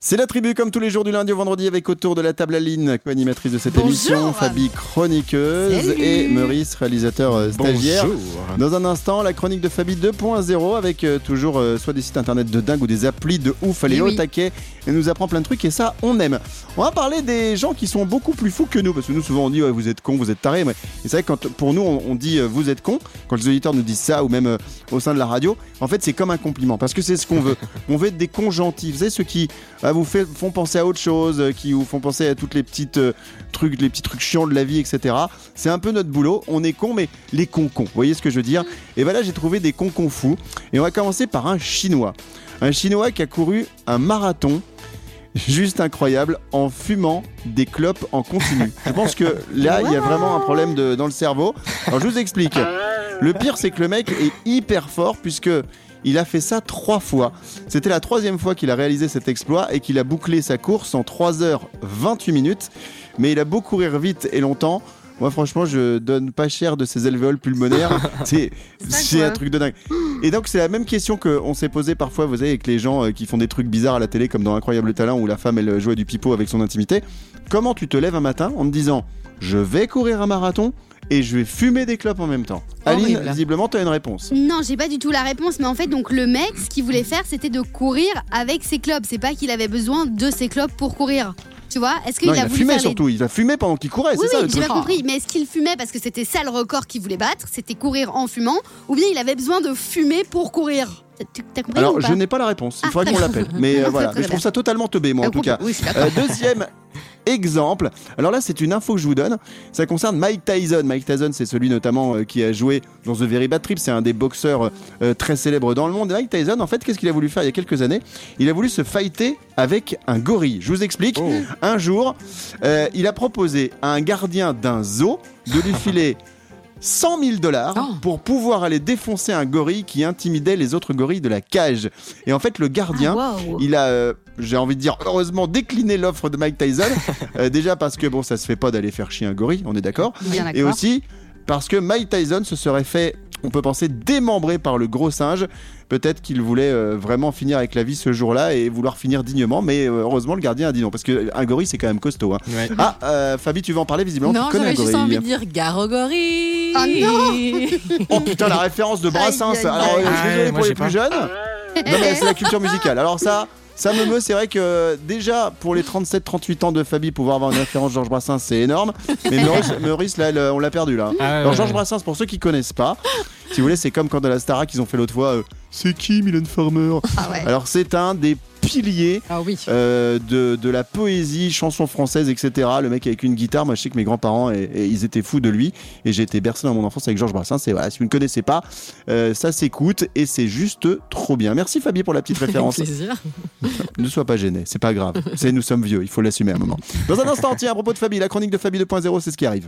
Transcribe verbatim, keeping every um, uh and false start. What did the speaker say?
C'est la tribu comme tous les jours du lundi au vendredi avec autour de la table Aline, co-animatrice de cette Bonjour. émission, Fabi chroniqueuse. Salut. Et Maurice, réalisateur euh, stagiaire. Bonjour. Dans un instant, la chronique de Fabi deux point zéro avec euh, toujours euh, soit des sites internet de dingue ou des applis de ouf. Elle est au taquet et nous apprend plein de trucs et ça, on aime. On va parler des gens qui sont beaucoup plus fous que nous parce que nous souvent on dit ouais, vous êtes cons, vous êtes tarés. Mais c'est vrai que quand, pour nous on, on dit euh, vous êtes cons, quand les auditeurs nous disent ça ou même euh, au sein de la radio, en fait c'est comme un compliment parce que c'est ce qu'on veut. On veut être des cons gentils. Vous savez ceux qui bah, vous fait, font penser à autre chose, euh, qui vous font penser à toutes les petites euh, trucs, les petits trucs chiants de la vie, et cetera. C'est un peu notre boulot. On est cons, mais les cons cons. Vous voyez ce que je veux dire ? Et ben là, j'ai trouvé des cons cons fous. Et on va commencer par un Chinois. Un Chinois qui a couru un marathon juste incroyable en fumant des clopes en continu. Je pense que là, il y a vraiment un problème de, dans le cerveau. Alors, je vous explique. Le pire, c'est que le mec est hyper fort puisque il a fait ça trois fois. C'était la troisième fois qu'il a réalisé cet exploit et qu'il a bouclé sa course en trois heures vingt-huit minutes. Mais il a beau courir vite et longtemps. Moi, franchement, je donne pas cher de ces alvéoles pulmonaires. C'est, c'est un truc de dingue. Et donc, c'est la même question qu'on s'est posée parfois, vous savez, avec les gens qui font des trucs bizarres à la télé, comme dans Incroyable Talent, où la femme, elle jouait du pipeau avec son intimité. Comment tu te lèves un matin en te disant « Je vais courir un marathon » et je vais fumer des clopes en même temps. Aline, Horrible. visiblement, tu as une réponse. Non, j'ai pas du tout la réponse, mais en fait, donc le mec, ce qu'il voulait faire, c'était de courir avec ses clopes. C'est pas qu'il avait besoin de ses clopes pour courir. Tu vois ? Est-ce qu'il Non, a il a voulu fumé faire les- surtout. Il a fumé pendant qu'il courait, Oui, c'est ça oui, le j'ai truc. bien compris. Mais est-ce qu'il fumait parce que c'était ça le record qu'il voulait battre ? C'était courir en fumant ? Ou bien il avait besoin de fumer pour courir ? Tu- T'as compris Alors, ou pas ? je n'ai pas la réponse. Il Ah, faudrait qu'on très l'appelle. Mais euh, Très, voilà. très Mais je trouve bien. ça totalement teubé, moi, en tout cas. Oui, je suis d'accord. Euh, deuxième exemple. Alors là, c'est une info que je vous donne. Ça concerne Mike Tyson. Mike Tyson, c'est celui notamment euh, qui a joué dans The Very Bad Trip. C'est un des boxeurs euh, très célèbres dans le monde. Et Mike Tyson, en fait, qu'est-ce qu'il a voulu faire il y a quelques années ? Il a voulu se fighter avec un gorille. Je vous explique. Oh. Un jour, euh, il a proposé à un gardien d'un zoo de lui filer cent mille dollars Oh. pour pouvoir aller défoncer un gorille qui intimidait les autres gorilles de la cage. Et en fait, le gardien, Ah, wow. il a, euh, j'ai envie de dire, heureusement décliné l'offre de Mike Tyson. Euh, déjà parce que bon, ça se fait pas d'aller faire chier un gorille, on est d'accord. Bien Et d'accord. aussi parce que Mike Tyson se serait fait, on peut penser, démembré par le gros singe. Peut-être qu'il voulait euh, vraiment finir avec la vie ce jour-là et vouloir finir dignement, mais euh, heureusement le gardien a dit non, parce qu'un gorille c'est quand même costaud. Hein. Ouais. Ah, euh, Fabi, tu vas en parler visiblement, Non, tu connais un j'avais juste gorille. envie de dire Garogori. Ah non. Oh putain, la référence de Brassens. Aïe, aïe, aïe. Alors, euh, je suis Ah, désolé moi, pour j'ai les plus pas. jeunes. Non, mais c'est la culture musicale. Alors ça, ça me meut. C'est vrai que déjà, pour les trente-sept trente-huit ans de Fabi, pouvoir avoir une référence Georges Brassens, c'est énorme. Mais Maurice, Maurice là, le- on l'a perdu là. Ah, ouais, Alors ouais, Georges ouais. Brassens, pour ceux qui connaissent pas, si vous voulez, c'est comme quand dans la Starac, ils ont fait l'autre fois. euh, c'est qui Mylène Farmer ? Ah ouais. Alors c'est un des piliers Ah oui. euh, de, de la poésie, chansons françaises, et cetera. Le mec avec une guitare, moi je sais que mes grands-parents, et, et ils étaient fous de lui. Et j'ai été bercé dans mon enfance avec Georges Brassens. Et voilà, si vous ne connaissez pas, euh, ça s'écoute et c'est juste trop bien. Merci Fabi pour la petite référence. Avec plaisir. Ne sois pas gêné, c'est pas grave. C'est, nous sommes vieux, il faut l'assumer à un moment. Dans un instant, tiens, à propos de Fabi, la chronique de Fabi deux point zéro, c'est ce qui arrive.